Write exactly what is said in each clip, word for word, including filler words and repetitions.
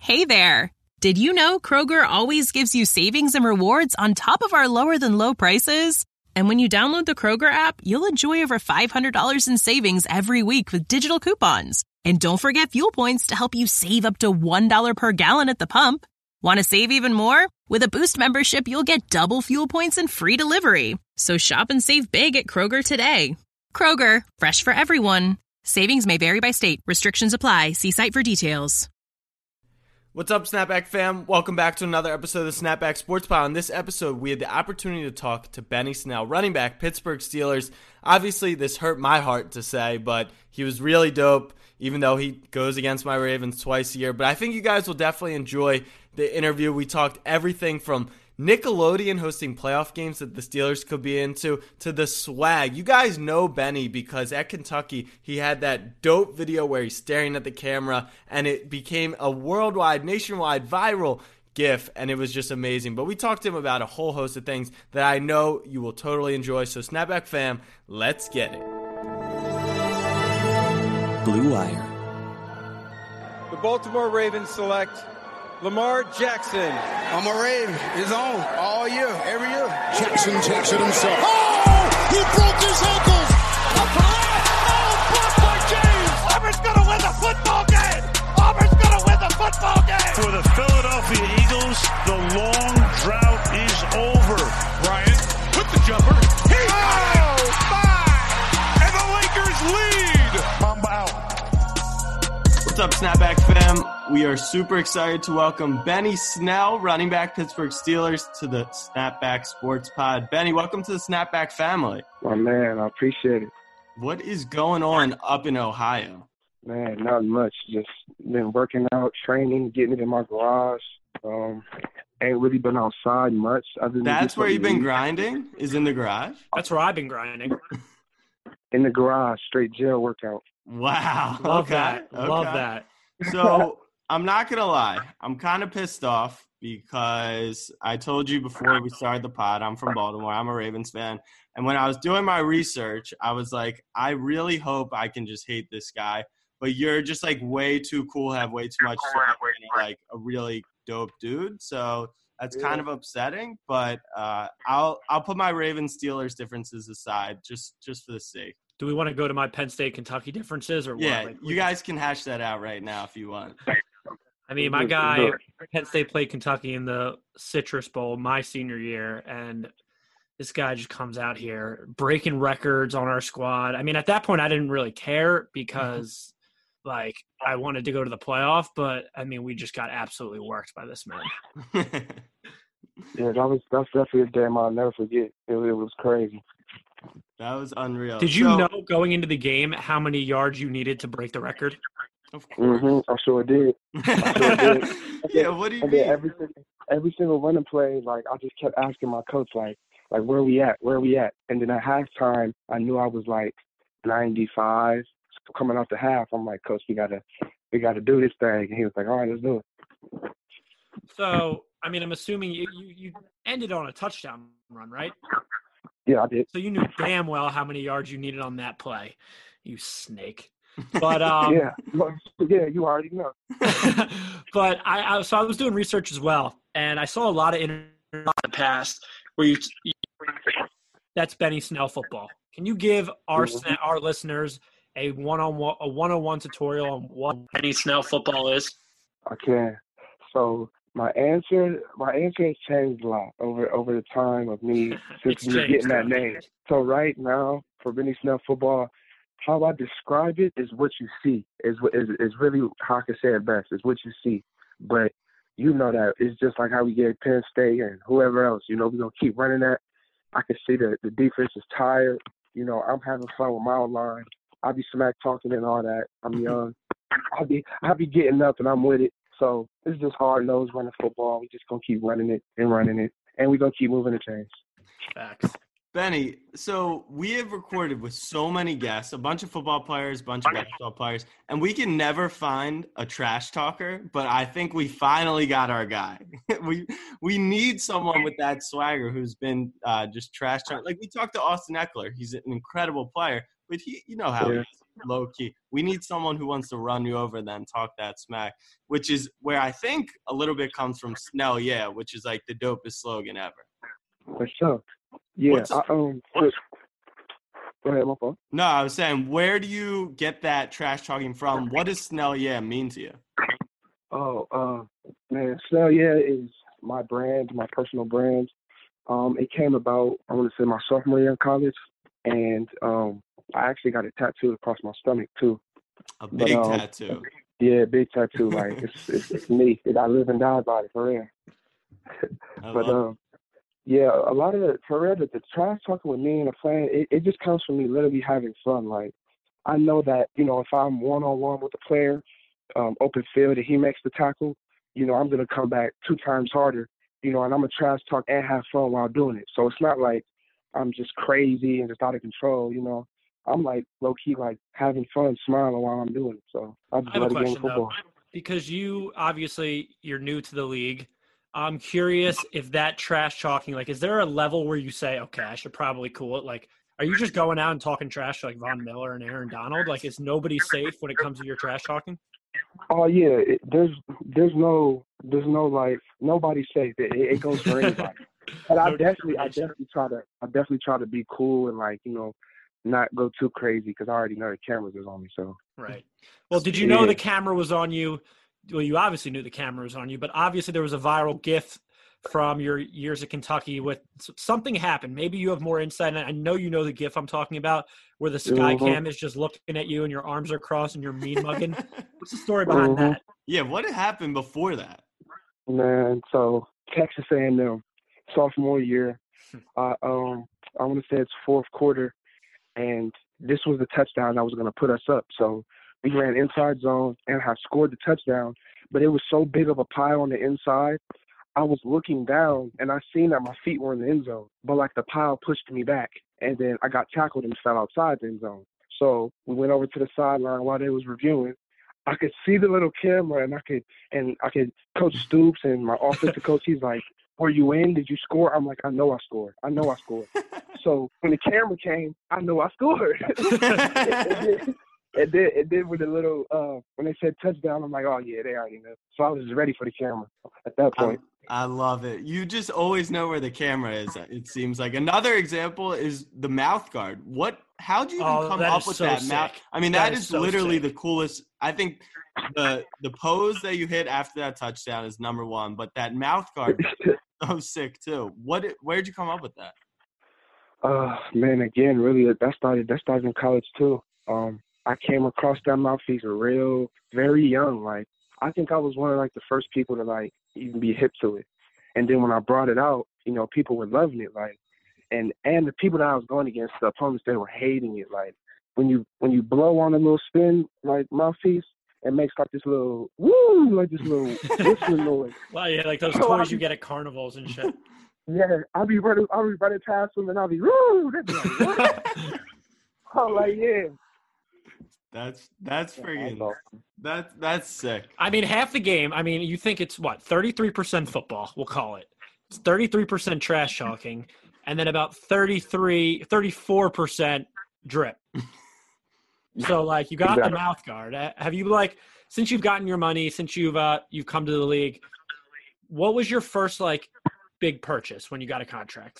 Hey there! Did you know Kroger always gives you savings and rewards on top of our lower-than-low prices? And when you download the Kroger app, you'll enjoy over five hundred dollars in savings every week with digital coupons. And don't forget fuel points to help you save up to one dollar per gallon at the pump. Want to save even more? With a Boost membership, you'll get double fuel points and free delivery. So shop and save big at Kroger today. Kroger, fresh for everyone. Savings may vary by state. Restrictions apply. See site for details. What's up, Snapback fam? Welcome back to another episode of the Snapback Sports Pile. In this episode, we had the opportunity to talk to Benny Snell, running back, Pittsburgh Steelers. Obviously, this hurt my heart to say, but he was really dope, even though he goes against my Ravens twice a year. But I think you guys will definitely enjoy the interview. We talked everything from Nickelodeon hosting playoff games that the Steelers could be into to the swag. You guys know Benny because at Kentucky, he had that dope video where he's staring at the camera, and it became a worldwide, nationwide, viral GIF, and it was just amazing. But we talked to him about a whole host of things that I know you will totally enjoy. So Snapback fam, let's get it. Blue Wire. The Baltimore Ravens select Lamar Jackson. I'm a Raven. It's on all year, every year. Jackson takes it himself. Oh! He broke his ankles! Up for it! Oh, blocked by James! Auburn's gonna win the football game! Auburn's gonna win the football game! For the Philadelphia Eagles, the long drought is over. Bryant with the jumper. He got it! Five! And the Lakers lead! Mamba out. What's up, Snapback fam? We are super excited to welcome Benny Snell, running back, Pittsburgh Steelers, to the Snapback Sports Pod. Benny, welcome to the Snapback family. My man, I appreciate it. What is going on up in Ohio? Man, not much. Just been working out, training, getting it in my garage. Um, ain't really been outside much. Other than That's where you've been grinding? Is in the garage? That's where I've been grinding. In the garage, straight jail workout. Wow. Love okay. that. Okay. Love that. So I'm not going to lie. I'm kind of pissed off because I told you before we started the pod, I'm from Baltimore. I'm a Ravens fan. And when I was doing my research, I was like, I really hope I can just hate this guy. But you're just like way too cool, have way too much swag, like a really dope dude. So that's kind of upsetting. But uh, I'll I'll put my Ravens Steelers differences aside just, just for the sake. Do we want to go to my Penn State Kentucky differences or what? Yeah, like, you guys can hash that out right now if you want. I mean, my guy, Penn State played Kentucky in the Citrus Bowl my senior year, and this guy just comes out here breaking records on our squad. I mean, at that point, I didn't really care because, like, I wanted to go to the playoff, but, I mean, we just got absolutely worked by this man. Yeah, that was that's definitely a game I'll never forget. It, it was crazy. That was unreal. Did you so, know going into the game how many yards you needed to break the record? Of course. Mm-hmm. I sure did. I sure did. Yeah, what do you and mean? Then every, every single running play, like, I just kept asking my coach, like, like, where we at? Where we at? And then at halftime, I knew I was, like, ninety-five. So coming out the half, I'm like, Coach, we got to we gotta do this thing. And he was like, all right, let's do it. So, I mean, I'm assuming you, you, you ended on a touchdown run, right? Yeah, I did. So you knew damn well how many yards you needed on that play, you snake. But um, yeah, yeah, you already know. But I, I, so I was doing research as well, and I saw a lot of interviews in the past where you, you that's Benny Snell football. Can you give our mm-hmm. our listeners a one on one a one on one tutorial on what Benny Snell football is? I can. So my answer, my answer has changed a lot over over the time of me since me getting that name. So right now, for Benny Snell football, how I describe it is what you see. Is is is really how I can say it best. Is what you see. But you know that it's just like how we get Penn State and whoever else. You know, we're gonna keep running that. I can see that the defense is tired. You know, I'm having fun with my line. I'll be smack talking and all that. I'm young. I'll be I'll be getting up and I'm with it. So it's just hard nose running football. We just gonna keep running it and running it, and we gonna keep moving the chains. Facts. Benny, so we have recorded with so many guests, a bunch of football players, a bunch of basketball players, and we can never find a trash talker, but I think we finally got our guy. we we need someone with that swagger who's been uh, just trash talking. Like we talked to Austin Ekeler. He's an incredible player, but he, you know how yeah. he is. low key. We need someone who wants to run you over and then talk that smack, which is where I think a little bit comes from Snell, yeah, which is like the dopest slogan ever. For sure. Yeah. I, um. Go ahead, my phone. No, I was saying, where do you get that trash talking from? What does Snell yeah mean to you? Oh, uh, man, Snell yeah is my brand, my personal brand. Um, it came about, I want to say, my sophomore year in college, and um, I actually got it tattooed across my stomach too. A big but, um, tattoo. Yeah, big tattoo. Like it's, it's it's me. I live and die by it for real. But um, yeah, a lot of the, for real, the, the trash talking with me and a friend, it, it just comes from me literally having fun. Like I know that, you know, if I'm one on one with a player, um, open field, and he makes the tackle, you know, I'm gonna come back two times harder. You know, and I'm gonna trash talk and have fun while doing it. So it's not like I'm just crazy and just out of control. You know, I'm like low key, like having fun, smiling while I'm doing it. So I just I have love a the game question of football. though, because you obviously you're new to the league. I'm curious if that trash talking, like, is there a level where you say, okay, I should probably cool it? Like, are you just going out and talking trash to like Von Miller and Aaron Donald? Like, is nobody safe when it comes to your trash talking? Oh yeah, it, there's there's no there's no like nobody's safe. It, it goes for anybody. But I No definitely I discrimination. definitely try to I definitely try to be cool and like, you know, not go too crazy because I already know the cameras is on me. So Right. Well, did you know Yeah. the camera was on you? Well, you obviously knew the camera was on you, but obviously there was a viral GIF from your years at Kentucky with something happened. Maybe you have more insight. I know you know the GIF I'm talking about, where the sky Mhm. cam is just looking at you and your arms are crossed and you're mean mugging. What's the story behind Mhm. that? Yeah, what had happened before that? Man, so Texas A and M, sophomore year, I um I want to say it's fourth quarter, and this was the touchdown that was going to put us up. So we ran inside zone and have scored the touchdown, but it was so big of a pile on the inside. I was looking down and I seen that my feet were in the end zone, but like the pile pushed me back, and then I got tackled and fell outside the end zone. So we went over to the sideline while they was reviewing. I could see the little camera, and I could and I could Coach Stoops and my offensive coach. He's like, "Were you in? Did you score?" I'm like, "I know I scored. I know I scored." So when the camera came, I know I scored. it, did, it did. It did with a little. Uh, when they said touchdown, I'm like, "Oh yeah, they already know." So I was just ready for the camera at that point. I, I love it. You just always know where the camera is. It seems like another example is the mouth guard. What? How do you even Oh, come that up is with so that sick. mouth? I mean, That that is is so literally sick. the coolest. I think the the pose that you hit after that touchdown is number one, but that mouth guard is so sick too. What? Where'd you come up with that? Uh, man, again, really, that started that started in college too. Um, I came across that mouthpiece real, very young. Like, I think I was one of like the first people to like even be hip to it. And then when I brought it out, you know, people were loving it. Like, and and the people that I was going against, the opponents, they were hating it. Like, when you when you blow on a little spin like mouthpiece, it makes like this little woo, like this little whistling noise. Well, yeah, like those So I toys you be- get at carnivals and shit. Yeah, I'll be running, I'll be running past them, and I'll be woo. They'd be like, what? I'm like, yeah. That's that's friggin' awesome. that's that's sick. I mean, half the game, I mean, you think it's what, thirty-three percent football, we'll call it. It's thirty-three percent trash talking, and then about thirty-three, thirty-four percent drip. So, like, you got the Exactly. mouth guard. Uh, Have you, like, since you've gotten your money, since you've uh, you've come to the league, what was your first, like, big purchase when you got a contract?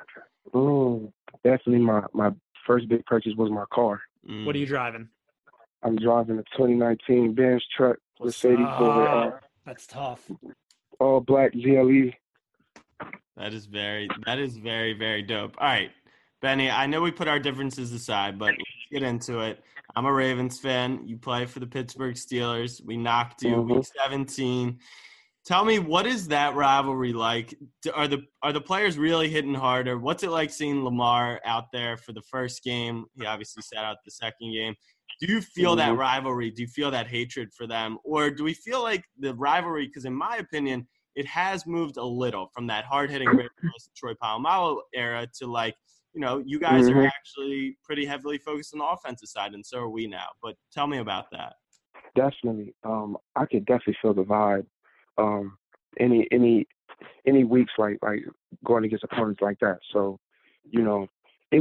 Mm, definitely my, my first big purchase was my car. Mm. What are you driving? I'm driving a twenty nineteen Benz truck, Mercedes for uh, That's tough. all black G L E. That is very that is very very dope. All right, Benny, I know we put our differences aside, but let's get into it. I'm a Ravens fan. You play for the Pittsburgh Steelers. We knocked you Mhm. week seventeen. Tell me, what is that rivalry like? Do- Are the are the players really hitting harder? What's it like seeing Lamar out there for the first game? He obviously sat out the second game. Do you feel that Mhm. rivalry? Do you feel that hatred for them? Or do we feel like the rivalry, because in my opinion, it has moved a little from that hard-hitting Ravens, Troy Polamalu era to, like, you know, you guys are Mhm. actually pretty heavily focused on the offensive side, and so are we now. But tell me about that. Definitely. Um, I could definitely feel the vibe. Um, any any any weeks like like going against opponents like that. So, you know, it was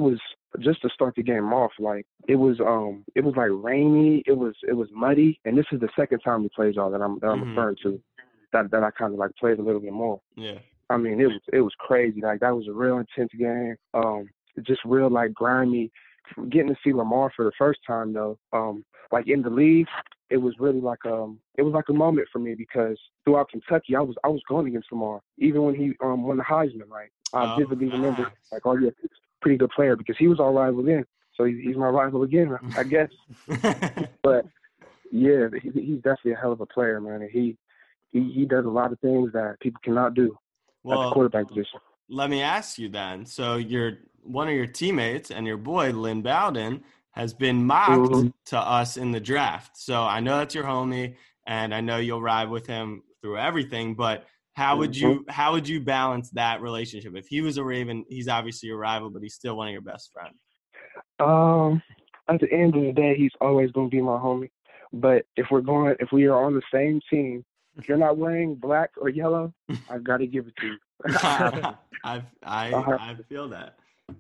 just to start the game off, like it was um it was like rainy, it was it was muddy, and this is the second time we played y'all that I'm that I'm mm-hmm. referring to, that that I kind of like played a little bit more. Yeah. I mean, it was it was crazy. Like that was a real intense game. Um, just real like grimy. Getting to see Lamar for the first time though, um, like in the league, it was really like um it was like a moment for me because throughout Kentucky, I was I was going against Lamar, even when he um won the Heisman. Like I oh, vividly nice. remember, like, oh yeah, pretty good player because he was our rival then, so he's, he's my rival again, I guess. But yeah, he, he's definitely a hell of a player, man, and he he he does a lot of things that people cannot do well, at the quarterback position. Let me ask you then. So you're one of your teammates and your boy Lynn Bowden has been mocked mm-hmm. to us in the draft. So I know that's your homie, and I know you'll ride with him through everything. But how would you how would you balance that relationship? If he was a Raven, he's obviously your rival, but he's still one of your best friends. Um, at the end of the day, he's always going to be my homie. But if we're going, if we are on the same team, if you're not wearing black or yellow, I've got to give it to you. I I I feel that.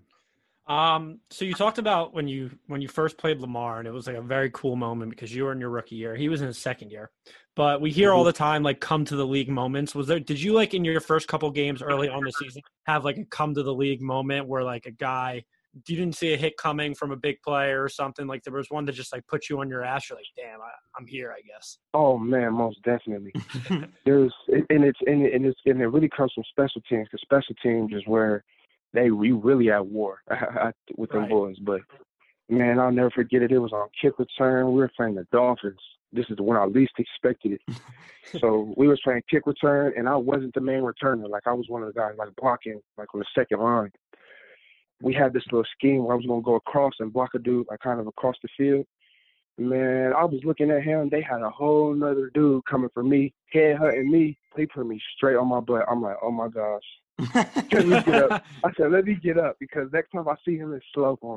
Um, so you talked about when you when you first played Lamar, and it was like a very cool moment because you were in your rookie year. He was in his second year. But we hear all the time like come to the league moments. Was there did you like in your first couple games early on the season have like a come to the league moment where like a guy you didn't see a hit coming from a big player or something? Like there was one that just like put you on your ass. You're like, damn, I, I'm here, I guess. Oh man, most definitely. There's and it's and, it, and it's and it really comes from special teams because special teams is where they we really at war with them right. boys. But man, I'll never forget it. It was on kick return. We were playing the Dolphins. This is when I least expected it. So we was playing kick return, and I wasn't the main returner. Like I was one of the guys like blocking, like on the second line. We had this little scheme where I was gonna go across and block a dude, like kind of across the field. Man, I was looking at him. They had a whole nother dude coming for me, head hunting me. They put me straight on my butt. I'm like, oh my gosh. Let me get up. I said, let me get up because next time I see him, it's slow on.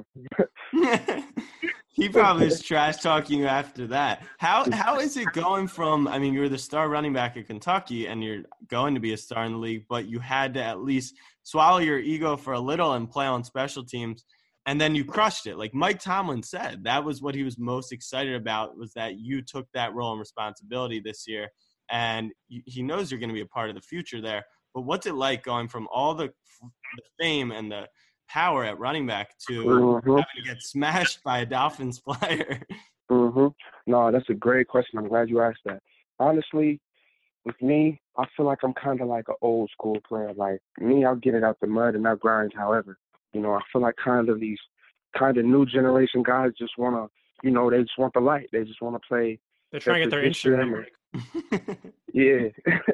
He probably is trash talking you after that. How how is it going from? I mean, you're the star running back at Kentucky, and you're going to be a star in the league, but you had to at least swallow your ego for a little and play on special teams, and then you crushed it. Like Mike Tomlin said, that was what he was most excited about, was that you took that role and responsibility this year, and he knows you're going to be a part of the future there. But what's it like going from all the, the fame and the power at running back to mm-hmm. having to get smashed by a Dolphins player? Mm-hmm. No, that's a great question. I'm glad you asked that. Honestly, with me, I feel like I'm kind of like an old school player. Like me, I'll get it out the mud and I'll grind. However, you know, I feel like kind of these kind of new generation guys just want to, you know, they just want the light. They just want to play. They're trying to get their Instagram. Yeah.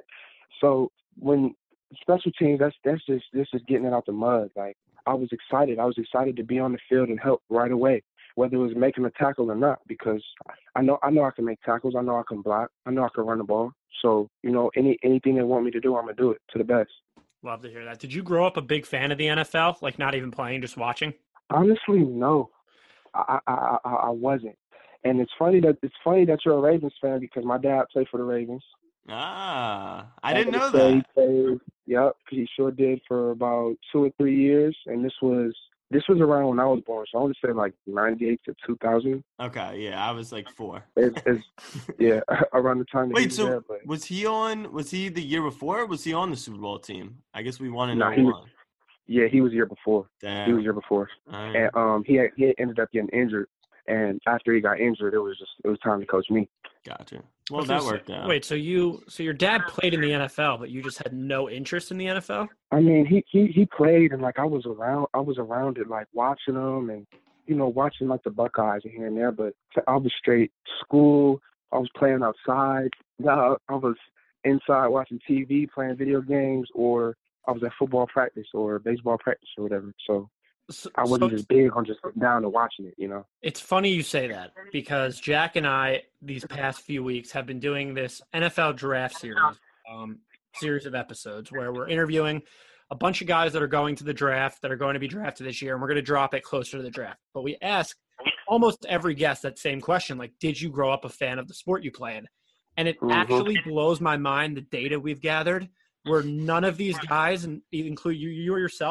So when special teams, that's that's just this is getting it out the mud. Like I was excited. I was excited to be on the field and help right away, whether it was making a tackle or not, because I know I know I can make tackles. I know I can block. I know I can run the ball. So, you know, any anything they want me to do, I'm gonna do it to the best. Love to hear that. Did you grow up a big fan of the N F L? Like not even playing, just watching? Honestly, no, I I I, I wasn't. And it's funny that it's funny that you're a Ravens fan because my dad played for the Ravens. Ah, I didn't know that. He played, yep, he sure did for about two or three years, and this was this was around when I was born, so I would say like ninety-eight to two thousand. Okay, yeah, I was like four. It's, it's, yeah, around the time. That Wait, he was so there, but... was he on? Was he the year before? Or was he on the Super Bowl team? I guess we won in nah, oh one. Yeah, he was the year before. Damn. He was the year before, right. and um, he had, he ended up getting injured. And after he got injured, it was just it was time to coach me. Gotcha. Well, that worked out. Wait, so you so your dad played in the N F L, but you just had no interest in the N F L? I mean, he he he played, and like I was around, I was around it, like watching him, and you know, watching like the Buckeyes here and there. But I was straight school. I was playing outside. No, I was inside watching T V, playing video games, or I was at football practice or baseball practice or whatever. So. So, I wasn't so, just big on just sitting down and watching it, you know. It's funny you say that because Jack and I, these past few weeks, have been doing this N F L draft series, um, series of episodes where we're interviewing a bunch of guys that are going to the draft, that are going to be drafted this year, and we're going to drop it closer to the draft. But we ask almost every guest that same question, like, did you grow up a fan of the sport you play in? And it mm-hmm. actually blows my mind, the data we've gathered, where none of these guys, and include you, you or yourself,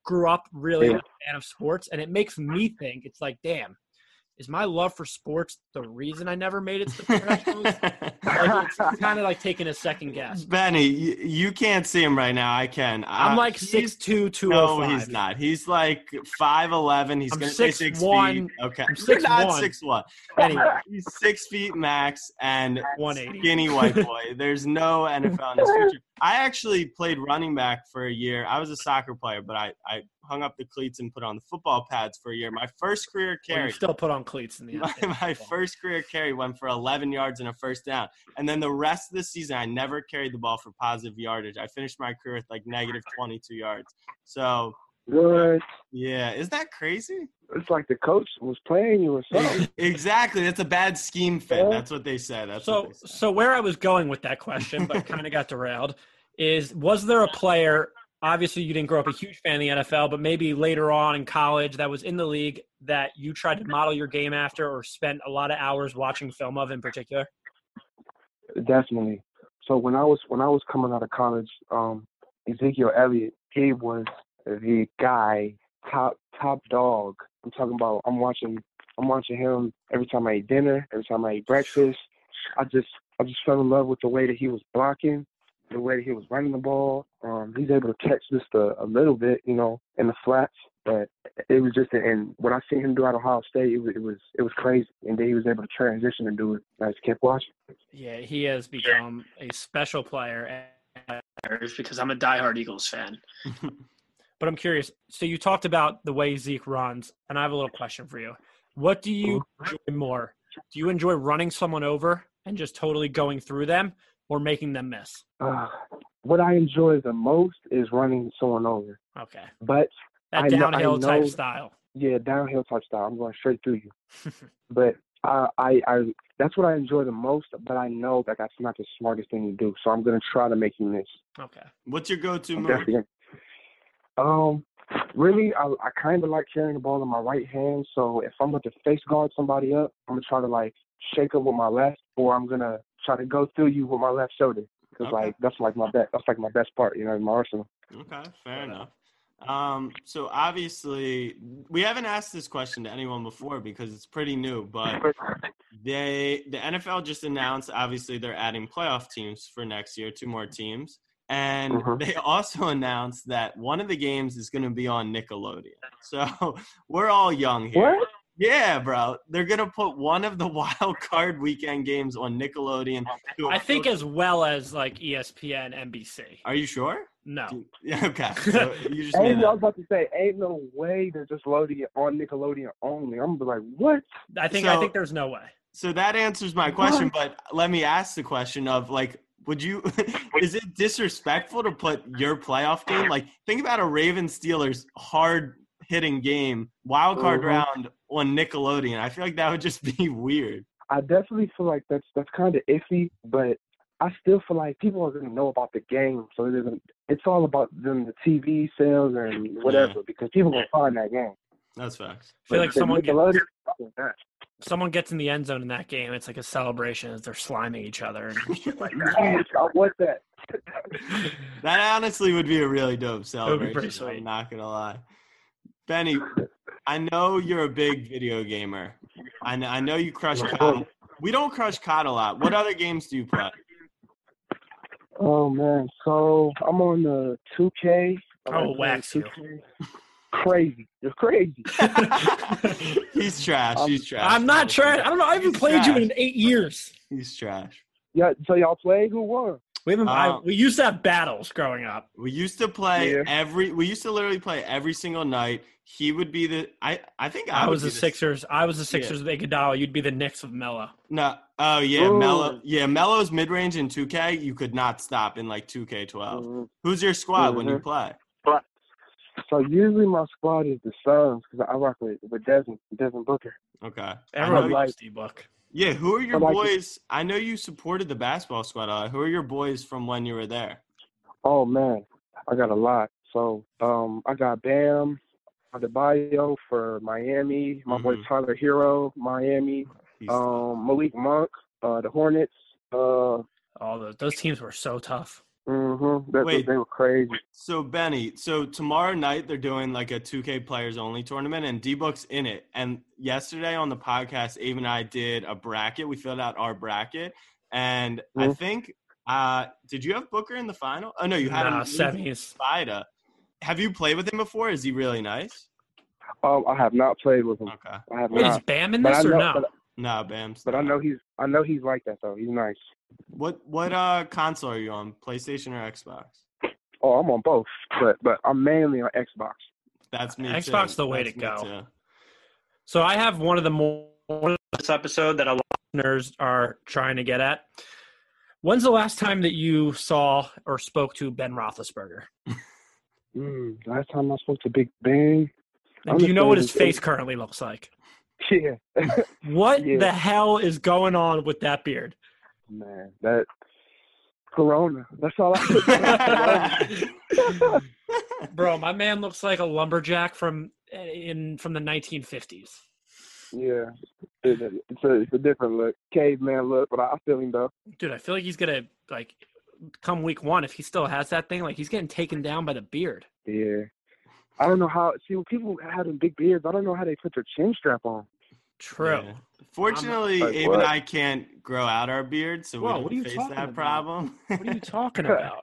grew up really Yeah. a fan of sports, and it makes me think, it's like, damn, is my love for sports the reason I never made it to the professionals? Like, it's kind of like taking a second guess. Benny, you, you can't see him right now. I can. I'm Uh, like he's- six two, two oh five. No, he's not. He's like five eleven. He's I'm going to say six six one. feet. Okay. I'm You're not six one. six one. Anyway, He's six feet max and one eighty. skinny white boy. There's no N F L in his future. I actually played running back for a year. I was a soccer player, but I, I hung up the cleats and put on the football pads for a year. My first career Well, carry. you still put on cleats in the My, end. my first career carry went for eleven yards and a first down. And then the rest of the season, I never carried the ball for positive yardage. I finished my career with like negative twenty-two yards. So, What? yeah. Isn't that crazy? It's like the coach was playing you or something. Exactly. That's a bad scheme fit. That's what they said. That's So, what they said. so where I was going with that question, but kind of got derailed, is was there a player, obviously you didn't grow up a huge fan of the N F L, but maybe later on in college that was in the league that you tried to model your game after or spent a lot of hours watching film of in particular? Definitely. So when I was when I was coming out of college, um, Ezekiel Elliott, he was the guy, top top dog. I'm talking about. I'm watching. I'm watching him every time I eat dinner, every time I eat breakfast. I just I just fell in love with the way that he was blocking, the way that he was running the ball. Um, he's able to catch just a, a little bit, you know, in the flats. But it was just, and what I seen him do at Ohio State, it was it was it was crazy. And then he was able to transition and do it. I just kept watching. Yeah, he has become a special player because I'm a diehard Eagles fan. But I'm curious. So you talked about the way Zeke runs, and I have a little question for you. What do you enjoy more? Do you enjoy running someone over and just totally going through them, or making them miss? Uh, what I enjoy the most is running someone over. Okay. But That I know- downhill I type know- style. Yeah, downhill type style. I'm going straight through you. But I, I, I, that's what I enjoy the most. But I know that that's not the smartest thing to do. So I'm going to try to make you miss. Okay. What's your go-to I'm move? definitely gonna- Um, really, I, I kind of like carrying the ball in my right hand. So if I'm going to face guard somebody up, I'm going to try to like shake up with my left, or I'm going to try to go through you with my left shoulder. Because Okay. like that's like my best. That's like my best part, you know, in my arsenal. Okay, fair enough. Um, so obviously, we haven't asked this question to anyone before because it's pretty new, but they the N F L just announced, obviously, they're adding playoff teams for next year, two more teams. And Mhm. they also announced that one of the games is going to be on Nickelodeon. So we're all young here. What? Yeah, bro. They're going to put one of the wild card weekend games on Nickelodeon. to I think approach- as well as like E S P N, N B C. Are you sure? No. Yeah, okay. So you just made Ain't, I that. was about to say, ain't no way they're just loading it on Nickelodeon only. I'm gonna be like, what? I think I So- think there's no way. So that answers my question, but let me ask the question of like, would you, is it disrespectful to put your playoff game? Like, think about a Ravens Steelers hard hitting game, wild card Mhm. round on Nickelodeon. I feel like that would just be weird. I definitely feel like that's that's kind of iffy, but I still feel like people are gonna know about the game, so it isn't. It's all about them, the T V sales and whatever, Yeah. because people gonna find that game. That's facts. I feel But like the someone get, Nickelodeon, fuck with that. someone gets in the end zone in that game. It's like a celebration as they're sliming each other. And shit like that. Yes, I want that. That honestly would be a really dope celebration. pretty sweet. I'm not gonna lie. Benny, I know you're a big video gamer. I know, I know you crush C O D. We don't crush C O D a lot. What other games do you play? Oh man, so I'm on the two K. I Oh, like playing wax you. two K. Crazy, it's crazy. He's trash. He's trash. I'm not trying. I don't know. I haven't He's played you trash. in eight years. He's trash. Yeah, so y'all play? Who won? We haven't. I, Uh, we used to have battles growing up. We used to play Yeah. every. We used to literally play every single night. He would be the. I. I think I, I would was be the Sixers. I was the Sixers with Iguodala. You'd be the Knicks of Melo. No. Oh yeah, Ooh. Melo. Yeah, Melo's mid range in two K. You could not stop in like two K twelve. Mhm. Who's your squad when you Mhm. play? So usually my squad is the Suns because I rock with with Desmond, Desmond Booker. Okay. I Everyone know you- likes D-Book. Yeah, who are your I like it. boys? I know you supported the basketball squad. Uh, who are your boys from when you were there? Oh man, I got a lot. So um, I got Bam Adebayo for Miami. My boy Mhm. Tyler Hero, Miami. He's- Um, Malik Monk, uh, the Hornets. Uh, All those those teams were so tough. Mm-hmm. That, Wait, they were crazy. So, Benny, so tomorrow night they're doing like a two K players only tournament, and D-Book's in it. And yesterday on the podcast, Abe and I did a bracket. We filled out our bracket, and mm-hmm. I think uh, did you have Booker in the final? Oh no, you had nah, him semis. Spida. Have you played with him before? Is he really nice? Um, I have not played with him. Okay. I have Wait, not. is Bam in this know, or no? But, no, Bam's But not. I know he's. I know he's like that though. He's nice. What what uh console are you on? PlayStation or Xbox? Oh, I'm on both, but but I'm mainly on Xbox. That's me. Xbox too. the way That's to go. Too. So I have one of the more this episode that a lot of listeners are trying to get at. When's the last time that you saw or spoke to Ben Roethlisberger? Mm, last time I spoke to Big Ben. And do you know what his face currently looks like? Yeah. What yeah. the hell is going on with that beard? Man, that Corona. That's all I Bro, my man looks like a lumberjack from in from the nineteen fifties. Yeah, it, it's a it's a different look, caveman look, but I feel him though. Dude, I feel like he's gonna like come week one if he still has that thing. Like he's getting taken down by the beard. Yeah, I don't know how. See, when people have them big beards, I don't know how they put their chin strap on. True. Yeah. Fortunately, like, Abe what? and I can't grow out our beards, so Whoa, we what are you don't face talking that about? problem. What are you talking about?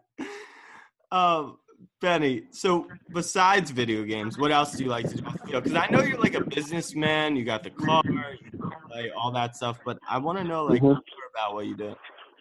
um, Benny, so besides video games, what else do you like to do? Because I know you're like a businessman. You got the car, you play all that stuff, but I want to know like Mm-hmm. more about what you do.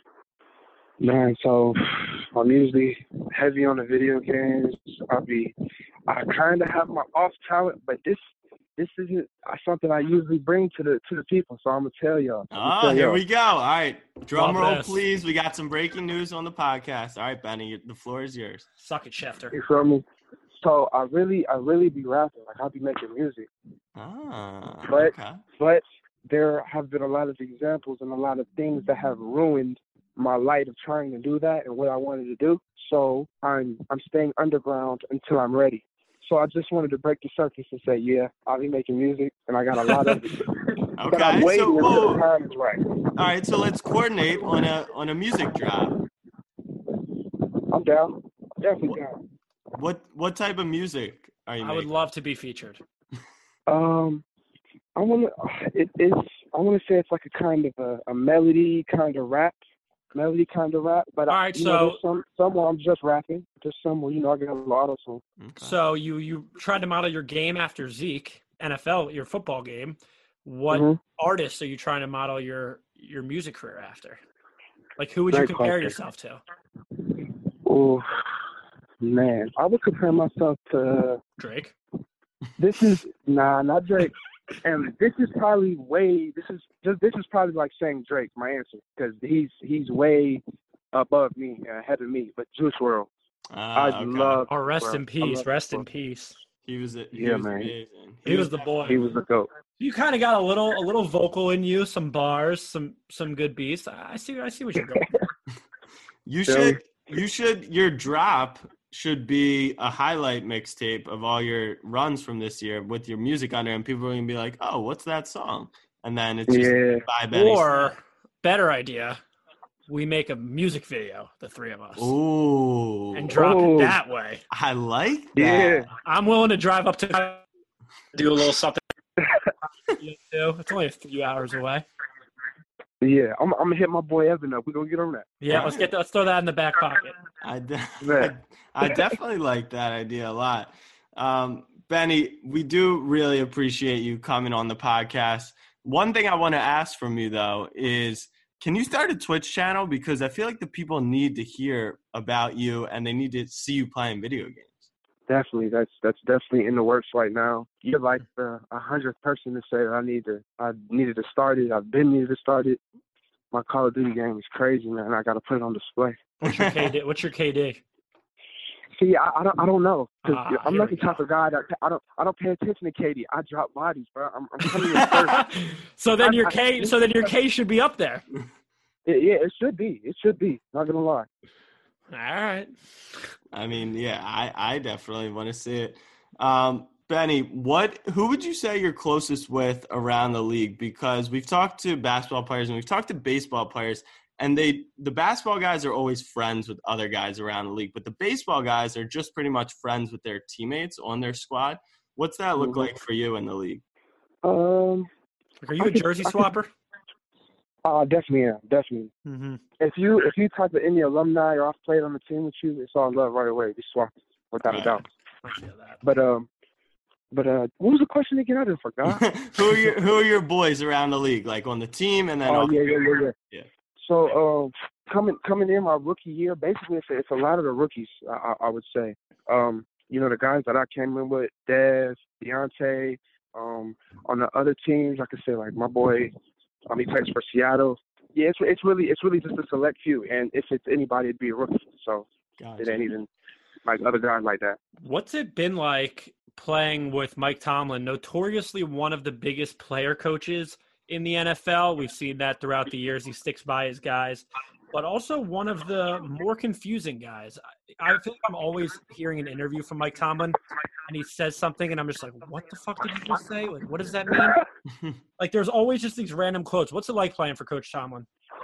Man, so I'm usually heavy on the video games. I'll be, I kind of have my off talent, but this this isn't something I usually bring to the to the people. So I'm gonna tell y'all. Oh, tell here y'all. we go. All right, drum Love roll, this. please. We got some breaking news on the podcast. All right, Benny, the floor is yours. Suck it, Schefter. You feel me? So I really, I really be rapping. Like I'll be making music, Ah, But- okay. but there have been a lot of examples and a lot of things that have ruined my light of trying to do that and what I wanted to do. So I'm, I'm staying underground until I'm ready. So I just wanted to break the surface and say, yeah, I'll be making music, and I got a lot of it. But I'm Okay, waiting so until whoa. the time is right. All right, so let's coordinate on a on a music drop. I'm down. Definitely down. What what type of music are you I would making? love to be featured. Um, I want to. It is. I want to say it's like a kind of a, a melody kind of rap, melody kind of rap. But All I, right, you so- know, there's some somewhere I'm just rapping. Just somewhere, you know, I got a lot of some. Okay. So you you tried to model your game after Zeke, N F L, your football game. What Mhm. artists are you trying to model your your music career after? Like who would you Great compare question. yourself to? Oh man, I would compare myself to. Drake. This is nah, not Drake. And this is probably way. This is just. This is probably like saying Drake. My answer, because he's he's way above me, uh, ahead of me. But Juice world, Ah, I okay. love. Oh, rest Juice in world. I peace. love Rest Juice in world. peace. He was a, he Yeah, was man. amazing. He was the boy. He was the goat. You kind of got a little a little vocal in you, some bars, some some good beats. I see I see what you're going for. You Phil? should you should your drop should be a highlight mixtape of all your runs from this year with your music on there, and people are gonna be like, "Oh, what's that song?" And then it's just Yeah. by Benny. Or better idea, we make a music video, the three of us, Ooh, and drop Ooh. it that way. I like that. Yeah. I'm willing to drive up to do a little something. You do. It's only a few hours away. Yeah, I'm, I'm gonna hit my boy Evan up. We're gonna get on that. Yeah, let's get let's throw that in the back pocket. I, de- Yeah. I definitely like that idea a lot. Um, Benny, we do really appreciate you coming on the podcast. One thing I want to ask from you, though, is can you start a Twitch channel? Because I feel like the people need to hear about you and they need to see you playing video games. Definitely, that's that's definitely in the works right now. You're like the a hundredth person to say that I need to. I needed to start it. I've been needed to start it. My Call of Duty game is crazy, man. I got to put it on display. What's your K D? What's your K D? See, I, I don't, I don't know. 'Cause Ah, I'm here not we the type go. of guy that I don't, I don't pay attention to K D. I drop bodies, bro. I'm, I'm coming in first. So then I- your I- K so then your K should be up there. Yeah, yeah, it should be. It should be. Not gonna lie. All right. I mean, yeah, I, I definitely want to see it. Um, Benny, what who would you say you're closest with around the league? Because we've talked to basketball players and we've talked to baseball players, and they the basketball guys are always friends with other guys around the league, but the baseball guys are just pretty much friends with their teammates on their squad. What's that look Mm-hmm. like for you in the league? Um, Like, are you a jersey swapper? uh, definitely am, definitely. Mm-hmm. If you if you type of any alumni or I've played on the team with you, it's all love right away. We swap without Right. a doubt. I feel that. But um, but uh, what was the question again? I just forgot. who are your Who are your boys around the league, like on the team, and then Oh off- yeah, yeah, yeah, yeah. Yeah. So um, coming coming in my rookie year, basically it's a, it's a lot of the rookies. I, I, I would say. Um, you know, the guys that I came in with, Dev, Deontay. Um, on the other teams, like I said, like my boy, um, he plays for Seattle. Yeah, it's it's really it's really just a select few, and if it's anybody, it'd be a rookie. So Gotcha. it ain't even like other guys like that. What's it been like playing with Mike Tomlin, notoriously one of the biggest player coaches in the N F L? We've seen that throughout the years. He sticks by his guys, but also one of the more confusing guys. I, I feel like I'm always hearing an interview from Mike Tomlin, and he says something, and I'm just like, what the fuck did you just say? Like, what does that mean? Like, there's always just these random quotes. What's it like playing for Coach Tomlin?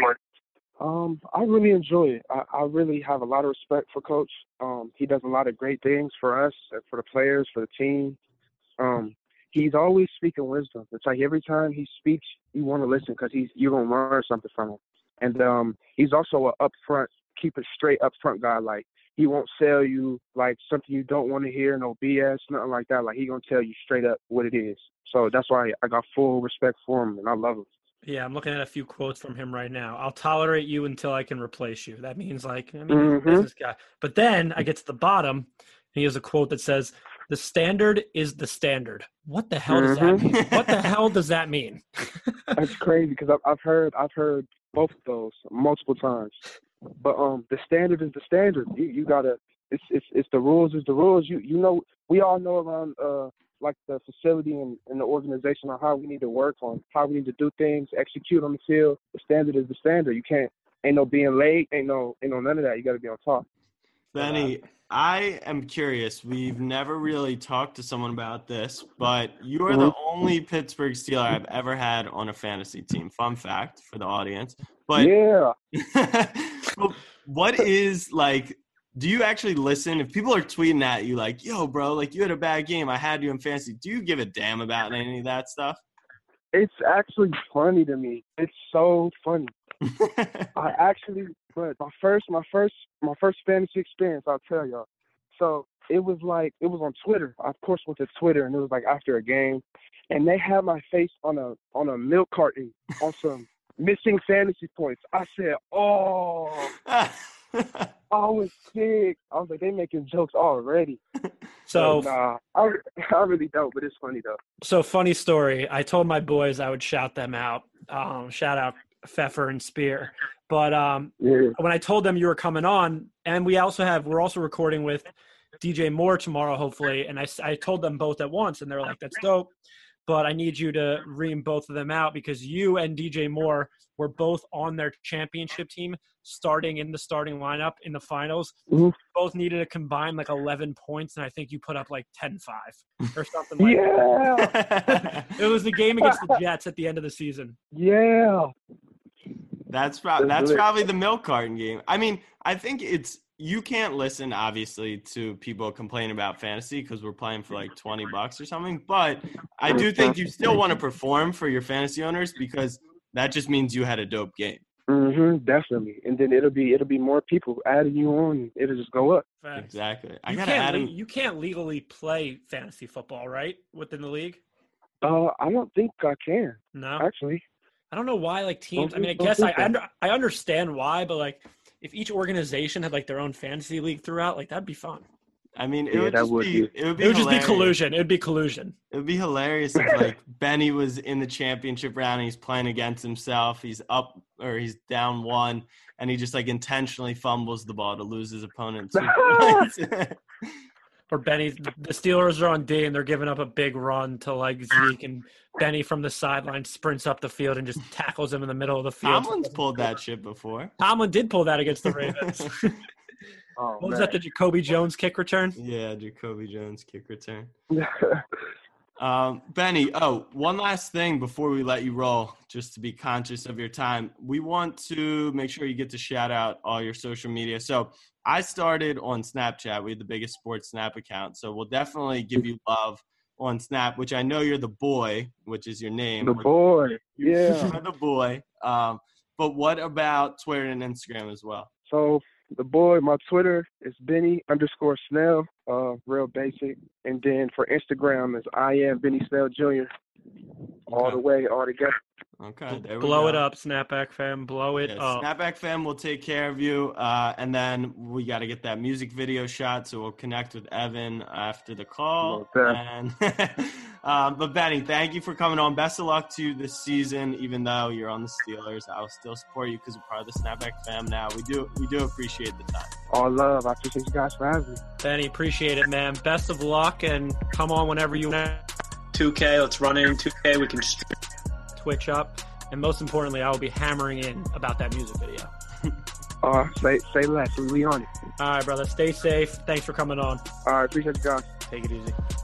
Um, I really enjoy it. I, I really have a lot of respect for Coach. Um, he does a lot of great things for us, for the players, for the team. Um, he's always speaking wisdom. It's like every time he speaks, you want to listen because he's you're gonna learn something from him. And um, he's also a upfront, keep it straight upfront guy. Like he won't sell you like something you don't want to hear, no B S, nothing like that. Like he gonna tell you straight up what it is. So that's why I got full respect for him, and I love him. Yeah, I'm looking at a few quotes from him right now. I'll tolerate you until I can replace you. That means like, I mean, he's a Mhm. business guy. But then I get to the bottom, and he has a quote that says, "The standard is the standard." What the hell does that Mhm. mean? What the hell does that mean? That's crazy because I've, I've heard I've heard both of those multiple times. But um, the standard is the standard. You you gotta. It's it's it's the rules is the rules. You you know we all know around uh like the facility and, and the organization on how we need to work on how we need to do things, execute on the field. The standard is the standard. You can't ain't no being late, ain't no ain't no none of that. You got to be on top. Benny, I am curious. We've never really talked to someone about this, but you are the only Pittsburgh Steeler I've ever had on a fantasy team. Fun fact for the audience. But Yeah. what is like, do you actually listen? If people are tweeting at you like, yo, bro, like you had a bad game, I had you in fantasy. Do you give a damn about any of that stuff? It's actually funny to me. It's so funny. I actually, but my first, my first, my first fantasy experience, I'll tell y'all. So it was like, it was on Twitter. I, of course, went to Twitter, and it was like after a game, and they had my face on a on a milk carton on some missing fantasy points. I said, oh, I was sick. I was like, they making jokes already. So, so nah, I, I really don't, but it's funny though. So funny story. I told my boys I would shout them out. Um, shout out Pfeffer and Spear. But um, Yeah. when I told them you were coming on, and we also have, we're also recording with D J Moore tomorrow, hopefully. And I, I told them both at once, and they're like, that's dope. But I need you to ream both of them out because you and D J Moore were both on their championship team starting in the starting lineup in the finals. Mhm. Both needed to combine like eleven points, and I think you put up like ten five or something like Yeah. that. It was the game against the Jets at the end of the season. Yeah. That's probably That's that's lit. probably the milk carton game. I mean, I think it's you can't listen obviously to people complain about fantasy because we're playing for like twenty bucks or something. But I do think you still want to perform for your fantasy owners because that just means you had a dope game. Mhm. Definitely. And then it'll be it'll be more people adding you on. And it'll just go up. Facts. Exactly. I You gotta can't, add le- him. you can't legally play fantasy football, right? Within the league? Uh, I don't think I can No. actually. I don't know why, like teams. I Don't mean, I think- don't guess I think so. under, I understand why, but like if each organization had like their own fantasy league throughout, like that'd be fun. I mean, it Yeah, would that just would be, be- it would be It would just be hilarious. collusion. It would be collusion. It would be hilarious if like Benny was in the championship round and he's playing against himself. He's up or he's down one, and he just like intentionally fumbles the ball to lose his opponent. two points. Or Benny, the Steelers are on D and they're giving up a big run to like Zeke, and Benny from the sideline sprints up the field and just tackles him in the middle of the field. Tomlin's pulled that shit before. Tomlin did pull that against the Ravens. Oh, What was man. that, the Jacoby Jones kick return? Yeah, Jacoby Jones kick return. Um, Benny, oh, one last thing before we let you roll, just to be conscious of your time. We want to make sure you get to shout out all your social media. So I started on Snapchat. We had the biggest sports Snap account. So we'll definitely give you love on Snap, which I know you're the boy, which is your name. The boy. You're Yeah. the boy. Um, but what about Twitter and Instagram as well? So the boy, my Twitter is Benny underscore Snell, uh, real basic. And then for Instagram is I am Benny Snell Junior All Okay. the way, all together. Okay, there we Blow go. it up, Snapback fam. Blow it Yeah, up. Snapback fam will take care of you. Uh, and then we got to get that music video shot. So we'll connect with Evan after the call. Okay. And, um, but Benny, thank you for coming on. Best of luck to you this season. Even though you're on the Steelers, I will still support you because we're part of the Snapback fam now. We do, we do appreciate the time. All love. I appreciate you guys for having me. Benny, appreciate it, man. Best of luck, and come on whenever you want. two K, let's run in two K. We can stream. Twitch up. And most importantly, I will be hammering in about that music video. Uh, say, say less. We on it. All right, brother. Stay safe. Thanks for coming on. All right. Appreciate you guys. Take it easy.